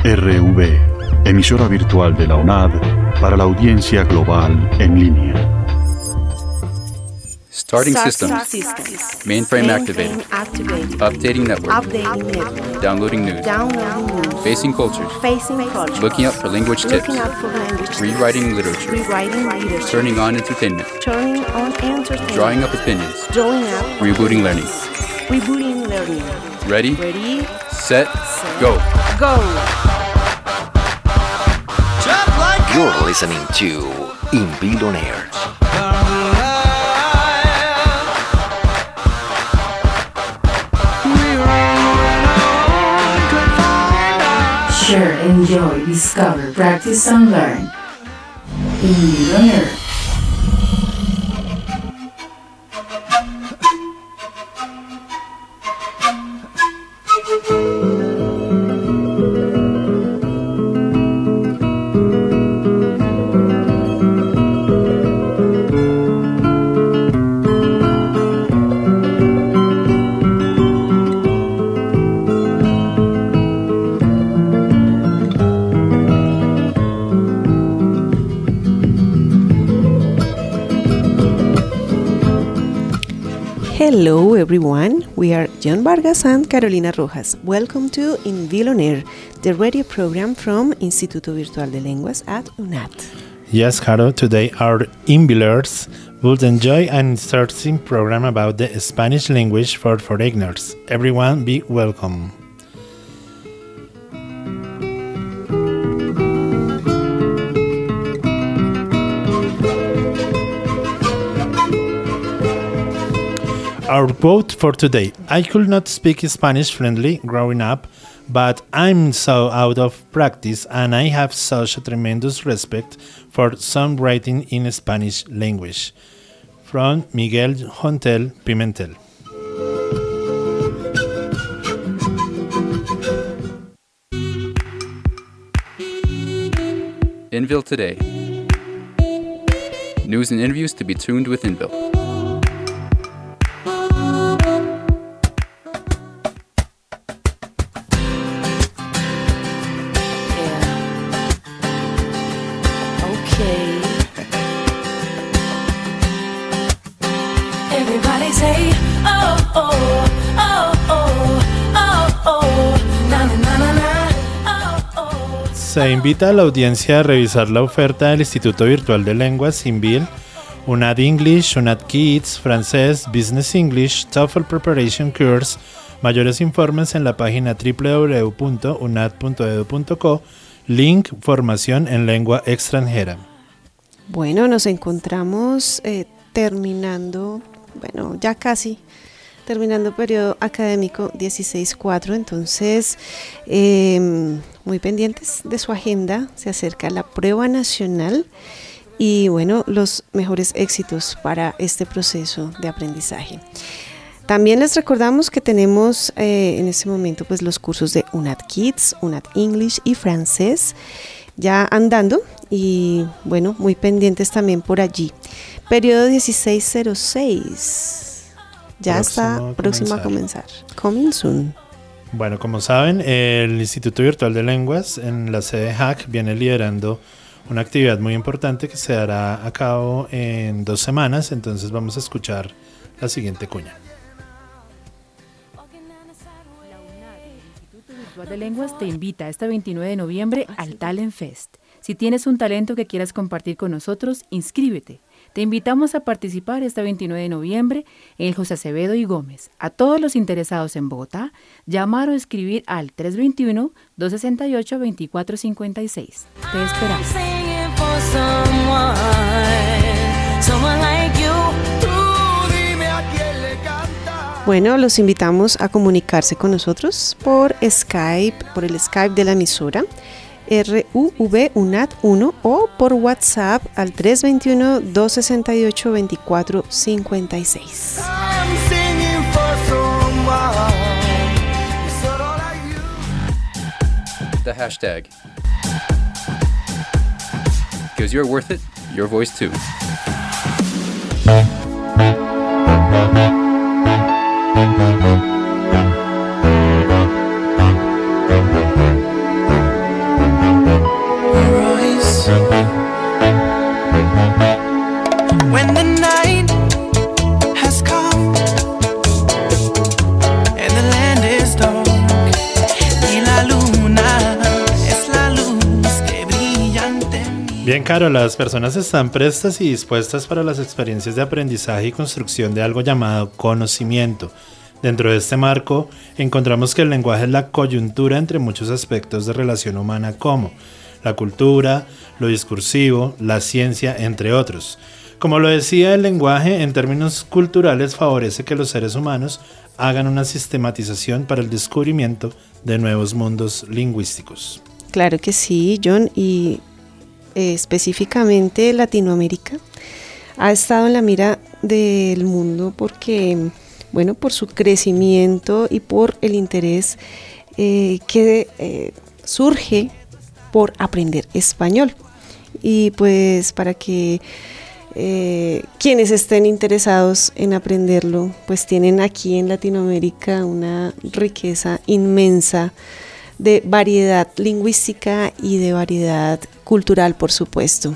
RV, emisora virtual de la UNAD para la audiencia global en línea. Starting system. Mainframe activated. Updating network. Downloading news. Facing cultures. Looking up for language tips. Rewriting literature. Turning on entertainment. Drawing up opinions. Rebooting learning. Ready? Set. Go. You're listening to Invil On Air. Share, enjoy, discover, practice and learn. Invil On Air. Hello everyone, we are John Vargas and Carolina Rojas. Welcome to Invil On Air, the radio program from Instituto Virtual de Lenguas at UNAD. Yes, Caro, today our Invilers will enjoy an interesting program about the Spanish language for foreigners. Everyone be welcome. Our quote for today: I could not speak Spanish fluently growing up, but I'm so out of practice and I have such a tremendous respect for songwriting in Spanish language. From Miguel Hontel Pimentel. Invil Today. News and interviews to be tuned with Invil. Se invita a la audiencia a revisar la oferta del Instituto Virtual de Lenguas Invil, UNAD English, UNAD Kids, Francés, Business English, TOEFL Preparation Course. Mayores informes en la página www.unad.edu.co, link formación en lengua extranjera. Bueno, nos encontramos terminando periodo académico 16-4, entonces muy pendientes de su agenda, se acerca la prueba nacional y bueno, los mejores éxitos para este proceso de aprendizaje. También les recordamos que tenemos en este momento pues los cursos de UNAD Kids, UNAD English y Francés ya andando y bueno, muy pendientes también por allí. Periodo 16-06. Ya está próximo a comenzar. Coming soon. Bueno, como saben, el Instituto Virtual de Lenguas en la sede HAC viene liderando una actividad muy importante que se dará a cabo en 2 semanas. Entonces vamos a escuchar la siguiente cuña. La UNAD, el Instituto Virtual de Lenguas, te invita este 29 de noviembre al Talent Fest. Si tienes un talento que quieras compartir con nosotros, inscríbete. Te invitamos a participar este 29 de noviembre en el José Acevedo y Gómez. A todos los interesados en Bogotá, llamar o escribir al 321-268-2456. Te esperamos. Bueno, los invitamos a comunicarse con nosotros por Skype, por el Skype de la emisora. RUV UNAD 1 o por WhatsApp al 321-268-2456. The hashtag. Because you're worth it, your voice too. Bien, Caro, las personas están prestas y dispuestas para las experiencias de aprendizaje y construcción de algo llamado conocimiento. Dentro de este marco, encontramos que el lenguaje es la coyuntura entre muchos aspectos de relación humana como la cultura, lo discursivo, la ciencia, entre otros. Como lo decía, el lenguaje en términos culturales favorece que los seres humanos hagan una sistematización para el descubrimiento de nuevos mundos lingüísticos. Claro que sí, John, y específicamente Latinoamérica ha estado en la mira del mundo porque, bueno, por su crecimiento y por el interés que surge por aprender español. Y pues para que quienes estén interesados en aprenderlo, pues tienen aquí en Latinoamérica una riqueza inmensa de variedad lingüística y de variedad cultural, por supuesto.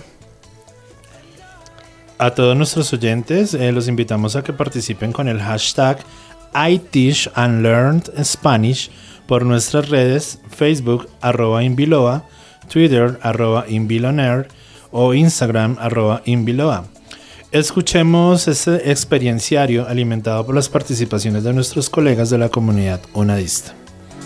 A todos nuestros oyentes los invitamos a que participen con el hashtag #ITeachAndLearnedSpanish por nuestras redes Facebook @inbiloa, Twitter @inbilonair o Instagram @inbiloa. Escuchemos este experienciario alimentado por las participaciones de nuestros colegas de la comunidad unadista.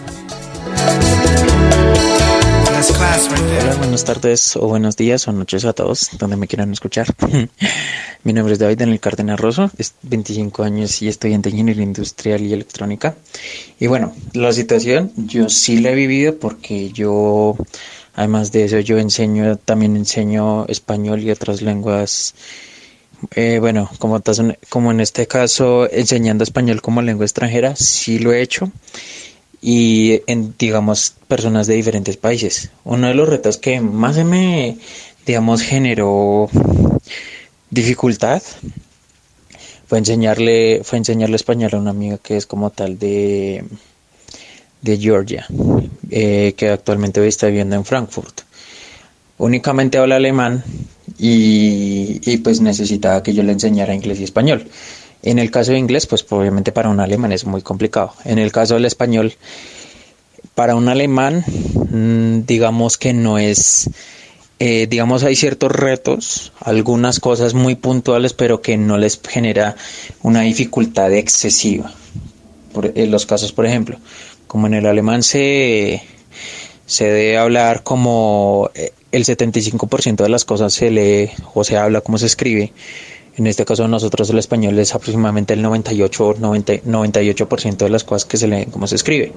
Hola, buenas tardes o buenos días o noches a todos, donde me quieran escuchar. Mi nombre es David Daniel Cárdenas Rosso, es 25 años y estudiante de Ingeniería Industrial y Electrónica. Y bueno, la situación yo sí la he vivido porque yo, además de eso, yo también enseño español y otras lenguas. Bueno, como en este caso, enseñando español como lengua extranjera, sí lo he hecho. Y en, digamos, personas de diferentes países. Uno de los retos que más me, digamos, generó dificultad fue enseñarle español a una amiga que es como tal de Georgia, que actualmente hoy está viviendo en Frankfurt. Únicamente habla alemán y pues necesitaba que yo le enseñara inglés y español. En el caso de inglés, pues obviamente para un alemán es muy complicado. En el caso del español, para un alemán, digamos que no es, digamos hay ciertos retos, algunas cosas muy puntuales, pero que no les genera una dificultad excesiva. En los casos, por ejemplo, como en el alemán se debe hablar como el 75% de las cosas se lee o se habla como se escribe. En este caso nosotros el español es aproximadamente el 98% de las cosas que se leen como se escribe.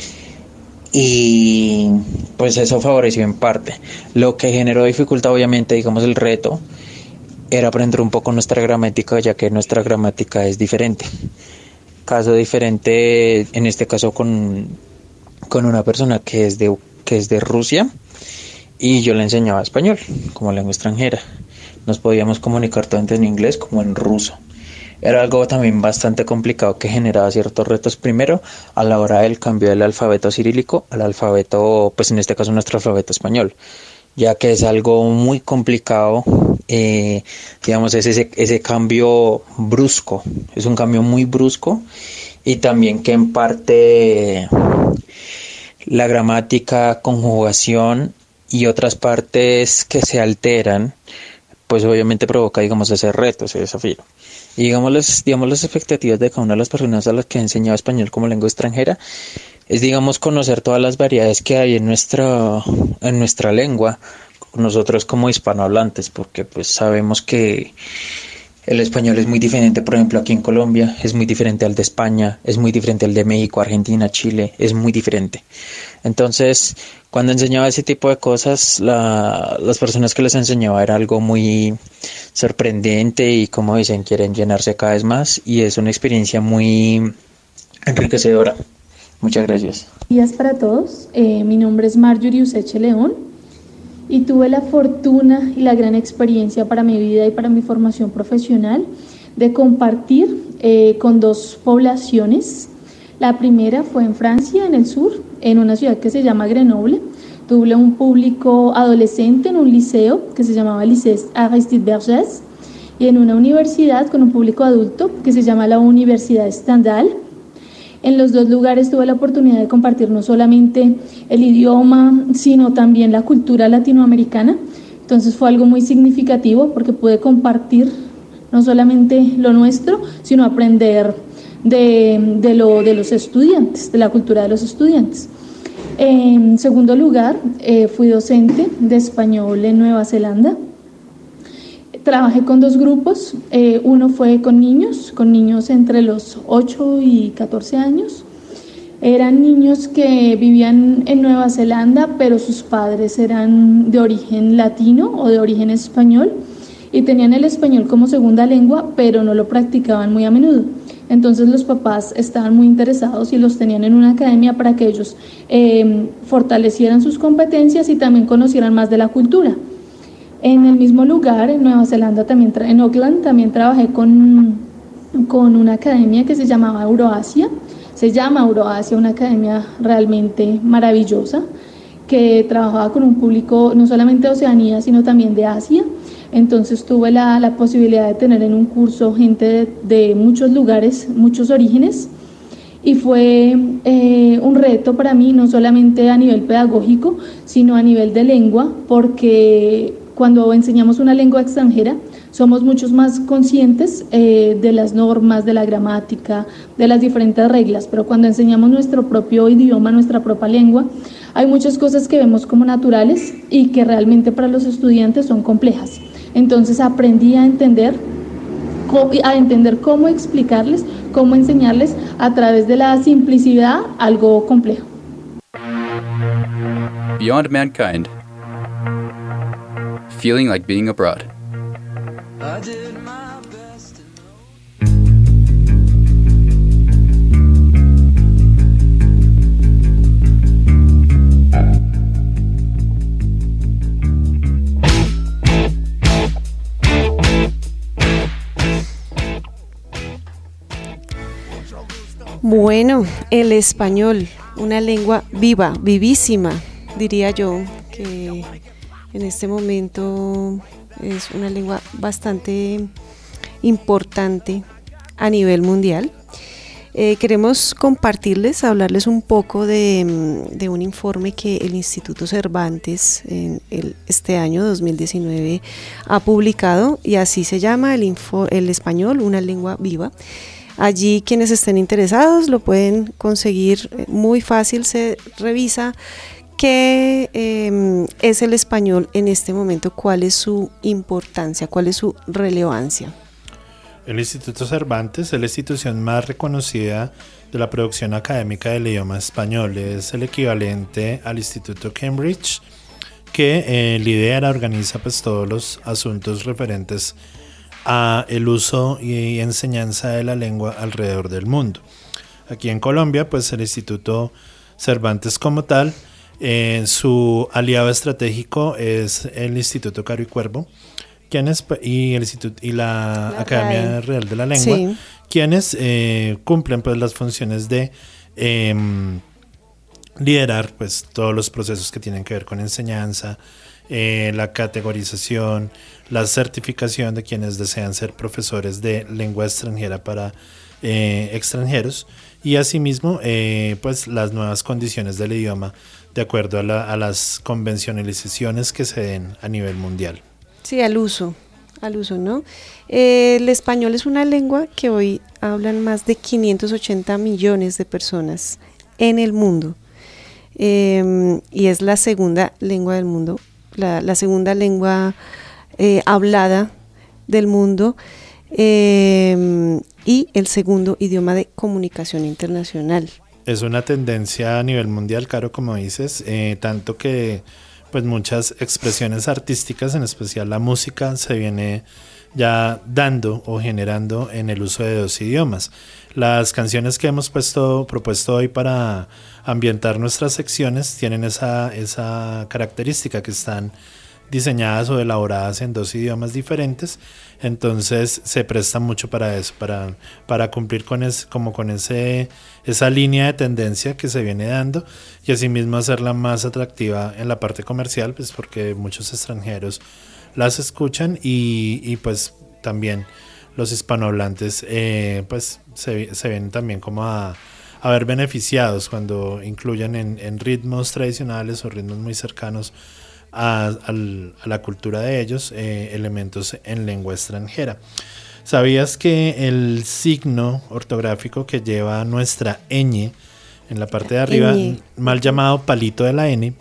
Y pues eso favoreció en parte. Lo que generó dificultad, obviamente, digamos el reto, era aprender un poco nuestra gramática, ya que nuestra gramática es diferente. Caso diferente, en este caso con una persona que es de Rusia, y yo le enseñaba español como lengua extranjera. Nos podíamos comunicar tanto en inglés como en ruso. Era algo también bastante complicado que generaba ciertos retos, primero a la hora del cambio del alfabeto cirílico al alfabeto, pues en este caso nuestro alfabeto español, ya que es algo muy complicado, digamos es ese cambio brusco, es un cambio muy brusco, y también que en parte la gramática, conjugación y otras partes que se alteran, pues obviamente provoca, digamos, ese reto, ese desafío. Y digamos las expectativas de cada una de las personas a las que he enseñado español como lengua extranjera es, digamos, conocer todas las variedades que hay en nuestra lengua, nosotros como hispanohablantes, porque pues sabemos que el español es muy diferente, por ejemplo, aquí en Colombia, es muy diferente al de España, es muy diferente al de México, Argentina, Chile, es muy diferente. Entonces, cuando enseñaba ese tipo de cosas, las personas que les enseñaba era algo muy sorprendente y, como dicen, quieren llenarse cada vez más, y es una experiencia muy enriquecedora. Muchas gracias. Buenos días para todos. Mi nombre es Marjorie Useche León. Y tuve la fortuna y la gran experiencia para mi vida y para mi formación profesional de compartir con dos poblaciones. La primera fue en Francia, en el sur, en una ciudad que se llama Grenoble. Tuve un público adolescente en un liceo que se llamaba Lycée Aristide Vergès, y en una universidad con un público adulto que se llama la Universidad Stendhal. En los dos lugares tuve la oportunidad de compartir no solamente el idioma, sino también la cultura latinoamericana. Entonces fue algo muy significativo porque pude compartir no solamente lo nuestro, sino aprender de los estudiantes, de la cultura de los estudiantes. En segundo lugar, fui docente de español en Nueva Zelanda. Trabajé con 2 grupos, uno fue con niños entre los 8 y 14 años. Eran niños que vivían en Nueva Zelanda, pero sus padres eran de origen latino o de origen español y tenían el español como segunda lengua, pero no lo practicaban muy a menudo. Entonces los papás estaban muy interesados y los tenían en una academia para que ellos fortalecieran sus competencias y también conocieran más de la cultura. En el mismo lugar, en Nueva Zelanda, en Auckland, también trabajé con una academia que se llamaba Euroasia. Se llama Euroasia, una academia realmente maravillosa que trabajaba con un público no solamente de Oceanía, sino también de Asia. Entonces tuve la posibilidad de tener en un curso gente de muchos lugares, muchos orígenes, y fue un reto para mí, no solamente a nivel pedagógico, sino a nivel de lengua, porque cuando enseñamos una lengua extranjera somos muchos más conscientes de las normas, de la gramática, de las diferentes reglas, pero cuando enseñamos nuestro propio idioma, nuestra propia lengua, hay muchas cosas que vemos como naturales y que realmente para los estudiantes son complejas. Entonces aprendí a entender cómo explicarles, cómo enseñarles a través de la simplicidad algo complejo. Beyond Mankind. Feeling like being abroad. Bueno, el español, una lengua viva, vivísima, diría yo, que en este momento es una lengua bastante importante a nivel mundial. Queremos compartirles, hablarles un poco de un informe que el Instituto Cervantes este año 2019 ha publicado, y así se llama el español, una lengua viva. Allí quienes estén interesados lo pueden conseguir muy fácil, se revisa qué es el español en este momento, cuál es su importancia, cuál es su relevancia. El Instituto Cervantes es la institución más reconocida de la producción académica del idioma español. Es el equivalente al Instituto Cambridge, que lidera, organiza pues todos los asuntos referentes a el uso y enseñanza de la lengua alrededor del mundo. Aquí en Colombia, pues el Instituto Cervantes como tal, su aliado estratégico es el Instituto Caro y Cuervo, y la Academia Real de la Lengua, sí, quienes cumplen pues las funciones de liderar pues todos los procesos que tienen que ver con enseñanza, la categorización, la certificación de quienes desean ser profesores de lengua extranjera para extranjeros, y asimismo pues las nuevas condiciones del idioma de acuerdo a las convencionalizaciones que se den a nivel mundial. Sí, al uso, ¿no? El español es una lengua que hoy hablan más de 580 millones de personas en el mundo, y es la segunda lengua del mundo, la segunda lengua hablada del mundo, y el segundo idioma de comunicación internacional. Es una tendencia a nivel mundial, Caro, como dices, tanto que pues muchas expresiones artísticas, en especial la música, se viene ya dando o generando en el uso de 2 idiomas. Las canciones que hemos propuesto hoy para ambientar nuestras secciones tienen esa característica, que están diseñadas o elaboradas en 2 idiomas diferentes, entonces se presta mucho para eso, para cumplir con esa línea de tendencia que se viene dando, y asimismo hacerla más atractiva en la parte comercial, pues porque muchos extranjeros las escuchan, y pues también los hispanohablantes pues se ven también como a ver beneficiados cuando incluyan en ritmos tradicionales o ritmos muy cercanos a la cultura de ellos elementos en lengua extranjera. ¿Sabías que el signo ortográfico que lleva nuestra ñ en la parte de arriba, mal llamado palito de la N,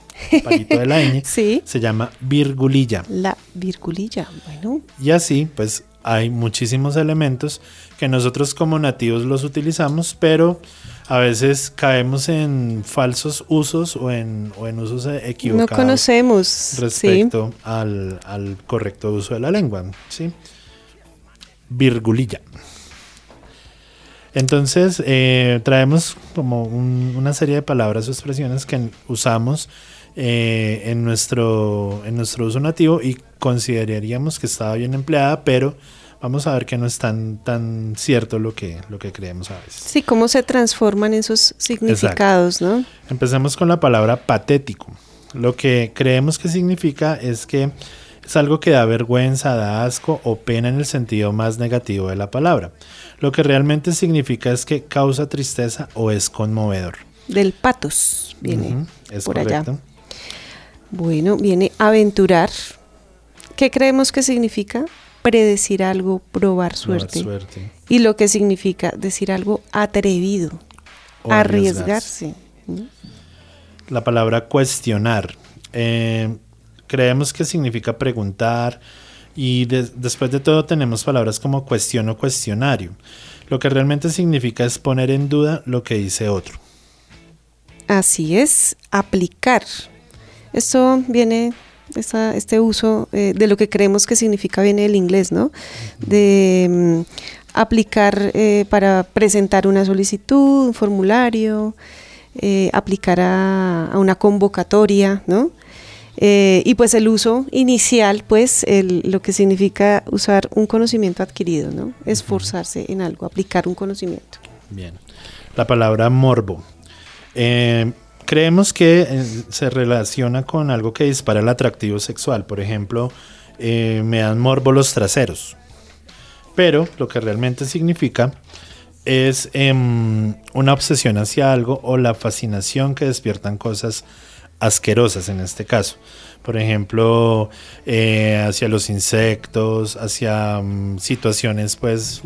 sí, se llama virgulilla? La virgulilla, bueno. Y así, pues, hay muchísimos elementos que nosotros como nativos los utilizamos, pero a veces caemos en falsos usos o en usos equivocados. No conocemos respecto al correcto uso de la lengua, ¿sí? Virgulilla. Entonces, traemos como una serie de palabras o expresiones que usamos en nuestro uso nativo y consideraríamos que estaba bien empleada, pero vamos a ver que no es tan cierto lo que creemos a veces. Sí, cómo se transforman esos significados, ¿no? Empecemos con la palabra patético. Lo que creemos que significa es que es algo que da vergüenza, da asco o pena en el sentido más negativo de la palabra. Lo que realmente significa es que causa tristeza o es conmovedor. Del patos viene es por correcto. allá. Bueno, viene aventurar. ¿Qué creemos que significa? Predecir algo, probar suerte. Y lo que significa decir algo atrevido, o arriesgarse. La palabra cuestionar. Creemos que significa preguntar y después de todo tenemos palabras como cuestión o cuestionario. Lo que realmente significa es poner en duda lo que dice otro. Así es, aplicar. Esto viene, este uso de lo que creemos que significa viene del inglés, ¿no? De aplicar para presentar una solicitud, un formulario, aplicar a una convocatoria, ¿no? Y pues el uso inicial, pues lo que significa usar un conocimiento adquirido, ¿no? Esforzarse en algo, aplicar un conocimiento. Bien. La palabra morbo. Creemos que se relaciona con algo que dispara el atractivo sexual. Por ejemplo, me dan morbo los traseros. Pero lo que realmente significa es una obsesión hacia algo o la fascinación que despiertan cosas asquerosas en este caso. Por ejemplo, hacia los insectos, hacia situaciones pues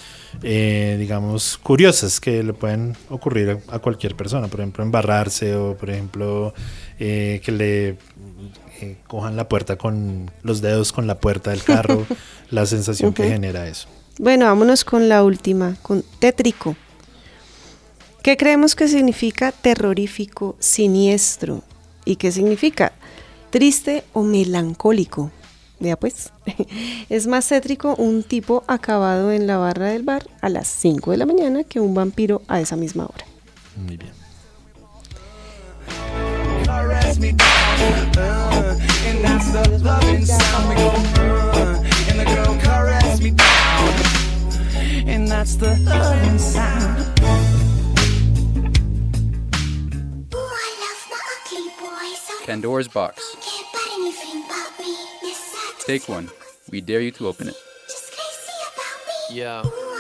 digamos curiosas que le pueden ocurrir a cualquier persona. Por ejemplo, embarrarse o por ejemplo que le cojan la puerta con los dedos con la puerta del carro, la sensación que genera eso. Bueno, vámonos con la última, con tétrico. ¿Qué creemos que significa? Terrorífico, siniestro. ¿Y qué significa? Triste o melancólico. Vea pues, es más tétrico un tipo acabado en la barra del bar a las 5 de la mañana que un vampiro a esa misma hora. Muy bien. Pandora's box. Take one. We dare you to open it. Yeah.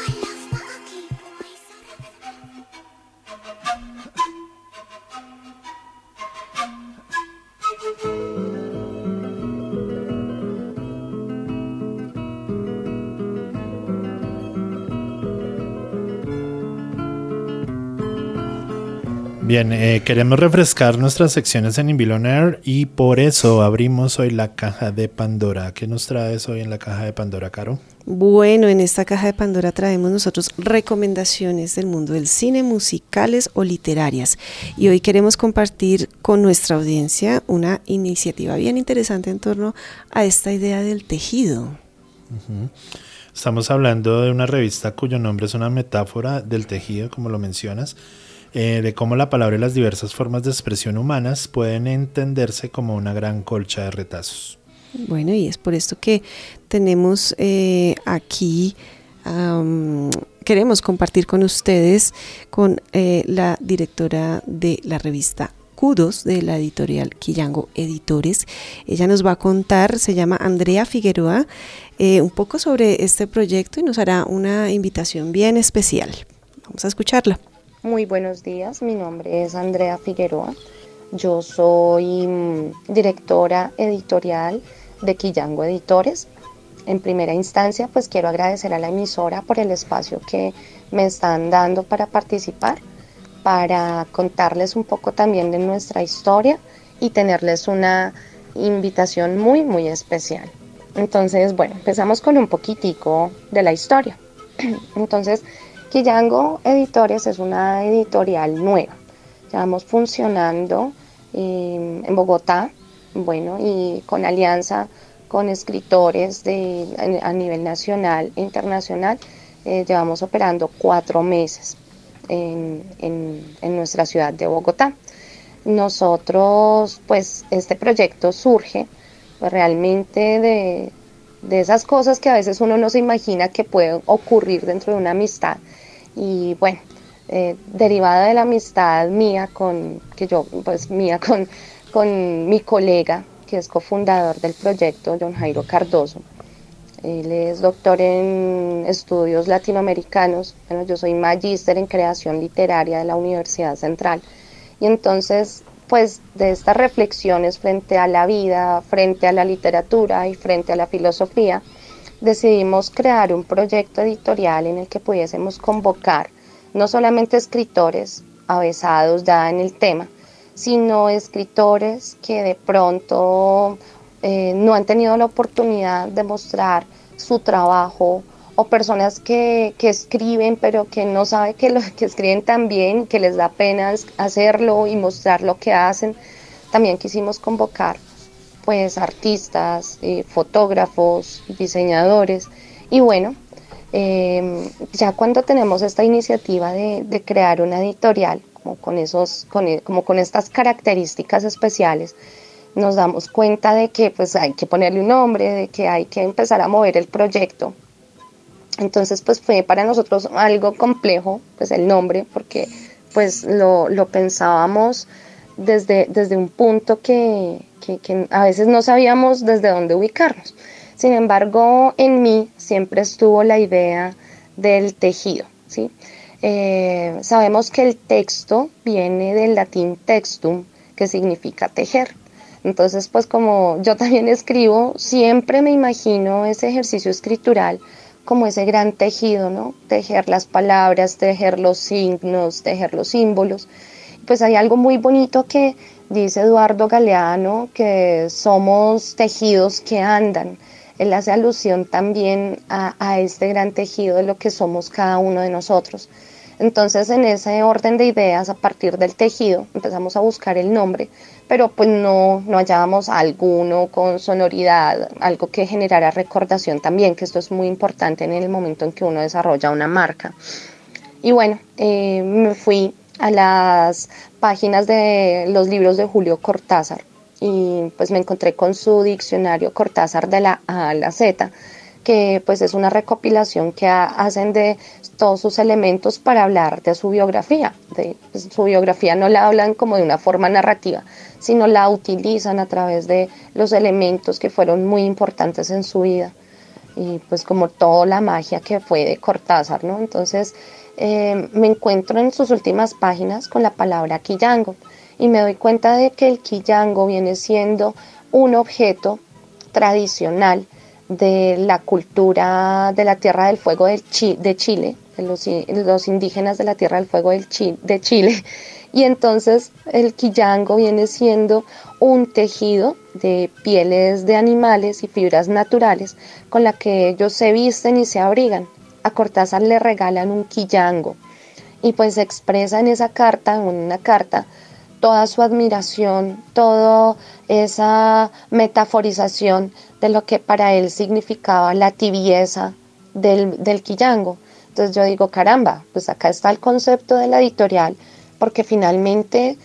Bien, queremos refrescar nuestras secciones en Invilonaire y por eso abrimos hoy la caja de Pandora. ¿Qué nos traes hoy en la caja de Pandora, Caro? Bueno, en esta caja de Pandora traemos nosotros recomendaciones del mundo del cine, musicales o literarias. Y hoy queremos compartir con nuestra audiencia una iniciativa bien interesante en torno a esta idea del tejido. Uh-huh. Estamos hablando de una revista cuyo nombre es una metáfora del tejido, como lo mencionas. De cómo la palabra y las diversas formas de expresión humanas pueden entenderse como una gran colcha de retazos. Bueno, y es por esto que tenemos aquí, queremos compartir con ustedes, con la directora de la revista Kudos, de la editorial Quillango Editores. Ella nos va a contar, se llama Andrea Figueroa, un poco sobre este proyecto y nos hará una invitación bien especial. Vamos a escucharla. Muy buenos días, mi nombre es Andrea Figueroa. Yo soy directora editorial de Quillango Editores. En primera instancia, pues quiero agradecer a la emisora por el espacio que me están dando para participar, para contarles un poco también de nuestra historia y tenerles una invitación muy, muy especial. Entonces, bueno, empezamos con un poquitico de la historia. Entonces, Quillango Editores es una editorial nueva. Llevamos funcionando en Bogotá, bueno, y con alianza con escritores a nivel nacional e internacional. Llevamos operando 4 meses en nuestra ciudad de Bogotá. Nosotros, pues, este proyecto surge pues, realmente de esas cosas que a veces uno no se imagina que pueden ocurrir dentro de una amistad. Y bueno, derivada de la amistad mía con mi colega, que es cofundador del proyecto, John Jairo Cardoso. Él es doctor en estudios latinoamericanos. Bueno, yo soy magíster en creación literaria de la Universidad Central. Y entonces, pues, de estas reflexiones frente a la vida, frente a la literatura y frente a la filosofía, decidimos crear un proyecto editorial en el que pudiésemos convocar no solamente escritores avesados ya en el tema, sino escritores que de pronto no han tenido la oportunidad de mostrar su trabajo, o personas que escriben pero que no saben que escriben tan bien, que les da pena hacerlo y mostrar lo que hacen. También quisimos convocar pues artistas, fotógrafos, diseñadores, y bueno, ya cuando tenemos esta iniciativa de crear una editorial como con estas características especiales, nos damos cuenta de que pues hay que ponerle un nombre, de que hay que empezar a mover el proyecto. Entonces pues fue para nosotros algo complejo pues el nombre, porque pues lo pensábamos desde un punto que a veces no sabíamos desde dónde ubicarnos. Sin embargo, en mí siempre estuvo la idea del tejido, ¿sí? Sabemos que el texto viene del latín textum, que significa tejer. Entonces, pues como yo también escribo, siempre me imagino ese ejercicio escritural como ese gran tejido, ¿no? Tejer las palabras, tejer los signos, tejer los símbolos. Pues hay algo muy bonito que dice Eduardo Galeano, que somos tejidos que andan. Él hace alusión también a este gran tejido de lo que somos cada uno de nosotros. Entonces, en ese orden de ideas, a partir del tejido, empezamos a buscar el nombre, pero pues no hallábamos alguno con sonoridad, algo que generara recordación también, que esto es muy importante en el momento en que uno desarrolla una marca. Y bueno, me fui a las páginas de los libros de Julio Cortázar y pues me encontré con su diccionario Cortázar de la A a la Z, que pues es una recopilación que hacen de todos sus elementos para hablar de su biografía. Pues, su biografía no la hablan como de una forma narrativa, sino la utilizan a través de los elementos que fueron muy importantes en su vida, y pues como toda la magia que fue de Cortázar, ¿no? Entonces me encuentro en sus últimas páginas con la palabra quillango y me doy cuenta de que el quillango viene siendo un objeto tradicional de la cultura de la Tierra del Fuego de Chile, de los indígenas de la Tierra del Fuego de Chile. Y entonces el quillango viene siendo un tejido de pieles de animales y fibras naturales con la que ellos se visten y se abrigan. A Cortázar le regalan un quillango y pues expresa en una carta, toda su admiración, toda esa metaforización de lo que para él significaba la tibieza del quillango. Entonces yo digo, caramba, pues acá está el concepto de la editorial, porque finalmente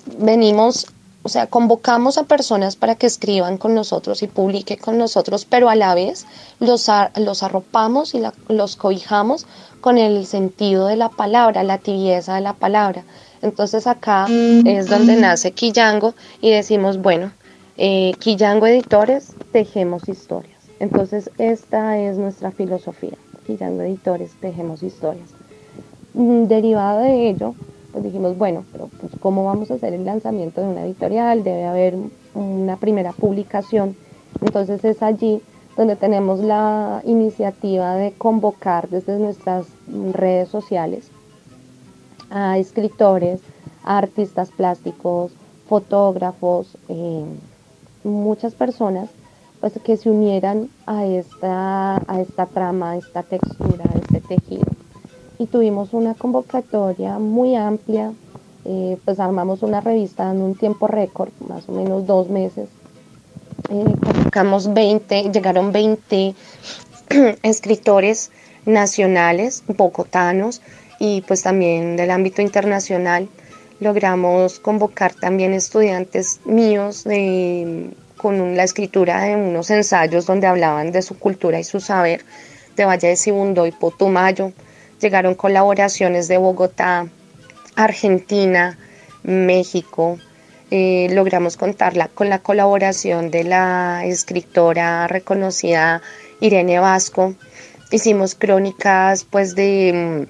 convocamos a personas para que escriban con nosotros y publiquen con nosotros, pero a la vez los arropamos y los cobijamos con el sentido de la palabra, la tibieza de la palabra. Entonces acá es donde nace Quillango y decimos, bueno, Quillango Editores, tejemos historias. Entonces esta es nuestra filosofía, Quillango Editores, tejemos historias. Derivado de ello, pues dijimos, bueno, pero pues, ¿cómo vamos a hacer el lanzamiento de una editorial? Debe haber una primera publicación. Entonces es allí donde tenemos la iniciativa de convocar desde nuestras redes sociales a escritores, a artistas plásticos, fotógrafos, muchas personas pues, que se unieran a esta trama, a esta textura, a este tejido. Y tuvimos una convocatoria muy amplia, pues armamos una revista en un tiempo récord, más o menos 2 meses. Convocamos llegaron 20 escritores nacionales, bogotanos, y pues también del ámbito internacional. Logramos convocar también estudiantes míos con la escritura de unos ensayos donde hablaban de su cultura y su saber, de Valle de Sibundoy y Putumayo. Llegaron colaboraciones de Bogotá, Argentina, México. Logramos contarla con la colaboración de la escritora reconocida Irene Vasco. Hicimos crónicas pues de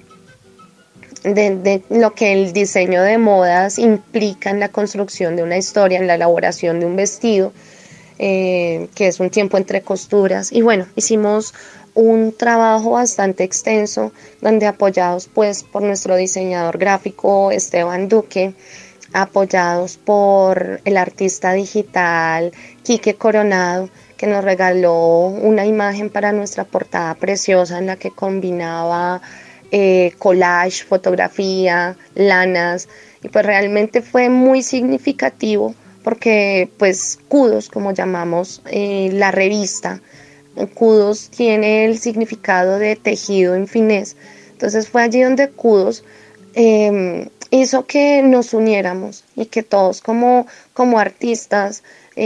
lo que el diseño de modas implica en la construcción de una historia, en la elaboración de un vestido, que es un tiempo entre costuras. Y bueno, hicimos un trabajo bastante extenso, donde apoyados pues por nuestro diseñador gráfico Esteban Duque, apoyados por el artista digital Quique Coronado, que nos regaló una imagen para nuestra portada preciosa en la que combinaba collage, fotografía, lanas, y pues realmente fue muy significativo porque pues Kudos, como llamamos la revista, Kudos tiene el significado de tejido en finés. Entonces fue allí donde Kudos hizo que nos uniéramos y que todos como artistas,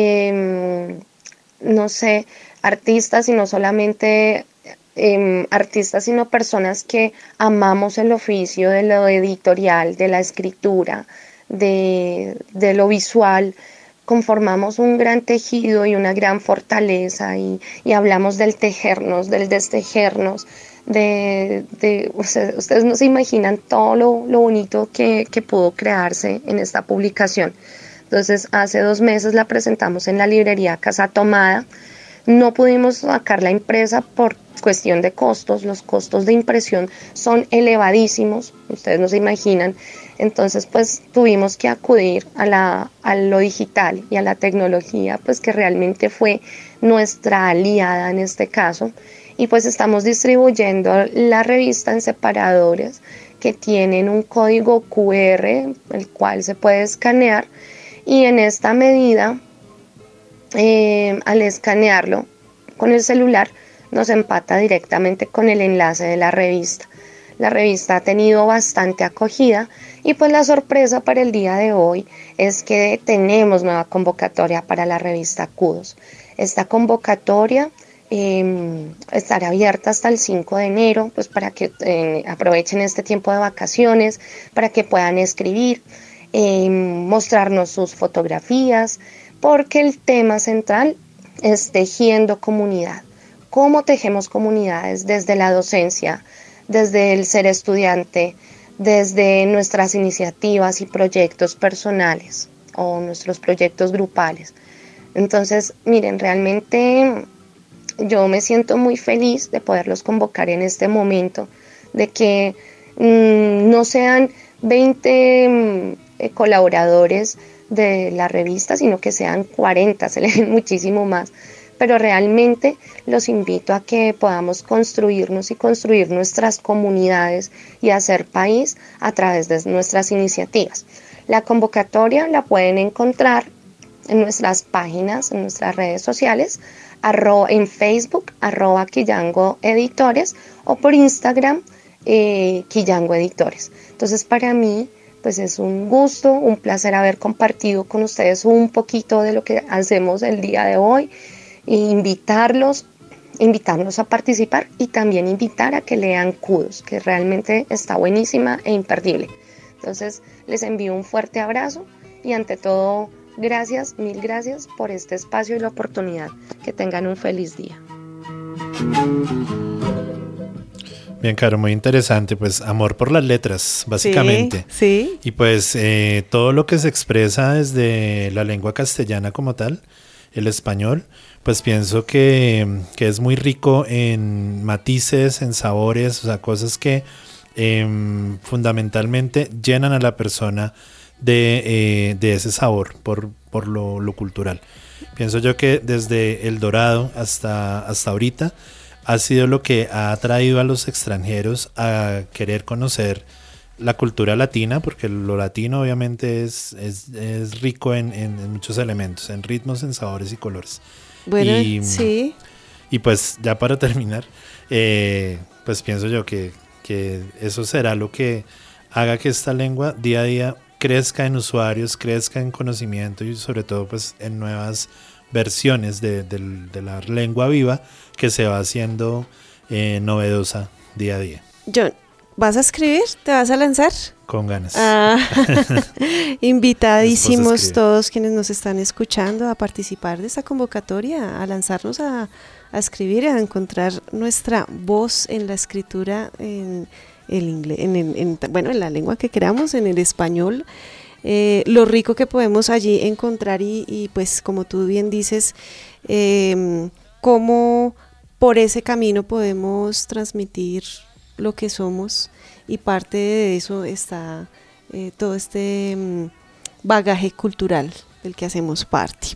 no sé, artistas y no solamente artistas, sino personas que amamos el oficio de lo editorial, de la escritura, de lo visual, conformamos un gran tejido y una gran fortaleza y hablamos del tejernos, del destejernos, ustedes no se imaginan todo lo bonito que pudo crearse en esta publicación. Entonces hace 2 meses la presentamos en la librería Casa Tomada. No pudimos sacarla impresa por cuestión de costos, los costos de impresión son elevadísimos, ustedes no se imaginan. Entonces pues tuvimos que acudir a lo digital y a la tecnología, pues que realmente fue nuestra aliada en este caso, y pues estamos distribuyendo la revista en separadores que tienen un código QR, el cual se puede escanear, y en esta medida al escanearlo con el celular nos empata directamente con el enlace de la revista. La revista ha tenido bastante acogida y pues la sorpresa para el día de hoy es que tenemos nueva convocatoria para la revista Kudos. Esta convocatoria estará abierta hasta el 5 de enero, pues para que aprovechen este tiempo de vacaciones, para que puedan escribir, mostrarnos sus fotografías, porque el tema central es tejiendo comunidad. ¿Cómo tejemos comunidades desde la docencia, desde el ser estudiante, desde nuestras iniciativas y proyectos personales o nuestros proyectos grupales? Entonces, miren, realmente yo me siento muy feliz de poderlos convocar en este momento, de que no sean 20 colaboradores de la revista, sino que sean 40, se leen muchísimo más. Pero realmente los invito a que podamos construirnos y construir nuestras comunidades y hacer país a través de nuestras iniciativas. La convocatoria la pueden encontrar en nuestras páginas, en nuestras redes sociales, en Facebook, @Quillango Editores, o por Instagram, Quillango Editores. Entonces para mí pues es un gusto, un placer haber compartido con ustedes un poquito de lo que hacemos el día de hoy. Invitarlos a participar y también invitar a que lean Kudos, que realmente está buenísima e imperdible. Entonces les envío un fuerte abrazo y ante todo gracias, mil gracias por este espacio y la oportunidad. Que tengan un feliz día. Bien, Caro, muy interesante, pues amor por las letras, básicamente. Sí. Y pues todo lo que se expresa desde la lengua castellana como tal, el español, pues pienso que es muy rico en matices, en sabores, o sea, cosas que fundamentalmente llenan a la persona de ese sabor por lo cultural. Pienso yo que desde El Dorado hasta ahorita ha sido lo que ha atraído a los extranjeros a querer conocer la cultura latina, porque lo latino obviamente es rico en muchos elementos, en ritmos, en sabores y colores. Bueno, sí. Y pues ya para terminar, pues pienso yo que eso será lo que haga que esta lengua día a día crezca en usuarios, crezca en conocimiento y sobre todo pues en nuevas versiones de la lengua viva que se va haciendo novedosa día a día. John, ¿vas a escribir? ¿Te vas a lanzar? Con ganas. Invitadísimos todos quienes nos están escuchando a participar de esta convocatoria, a lanzarnos a escribir, a encontrar nuestra voz en la escritura en el inglés, en la lengua que queramos, en el español. Lo rico que podemos allí encontrar y pues como tú bien dices, cómo por ese camino podemos transmitir lo que somos, y parte de eso está todo este bagaje cultural del que hacemos parte.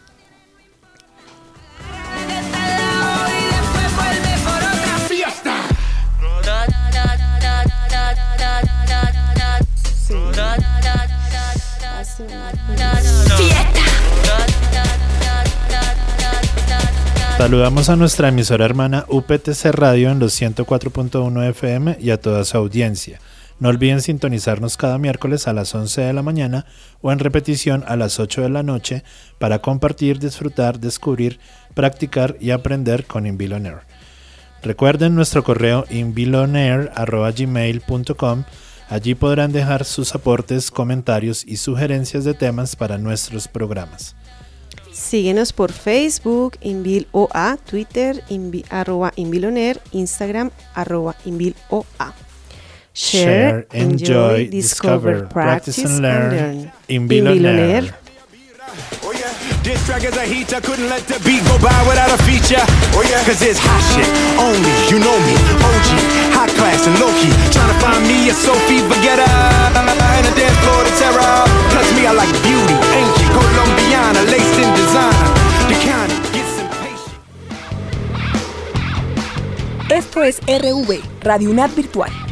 Saludamos a nuestra emisora hermana UPTC Radio en los 104.1 FM y a toda su audiencia. No olviden sintonizarnos cada miércoles a las 11 de la mañana o en repetición a las 8 de la noche para compartir, disfrutar, descubrir, practicar y aprender con Inbil On Air. Recuerden nuestro correo inbilonair@gmail.com. Allí podrán dejar sus aportes, comentarios y sugerencias de temas para nuestros programas. Síguenos por Facebook, InbilOA, Twitter, @InbilOnAir, Instagram, @InbilOA. Share, enjoy, discover, practice and learn. Inbil On Air. This track is a heater, couldn't let the beat go by without a feature. Oh yeah, cause it's hot shit, only, you know me, OG, high class and low key. Trying to find me a Sophie Vergara, and a dance floor to terror. Plus me, I like beauty, ancient, Colombiana, laced in designer. The kind of gets impatient. Esto es RV, Radio UNAD Virtual.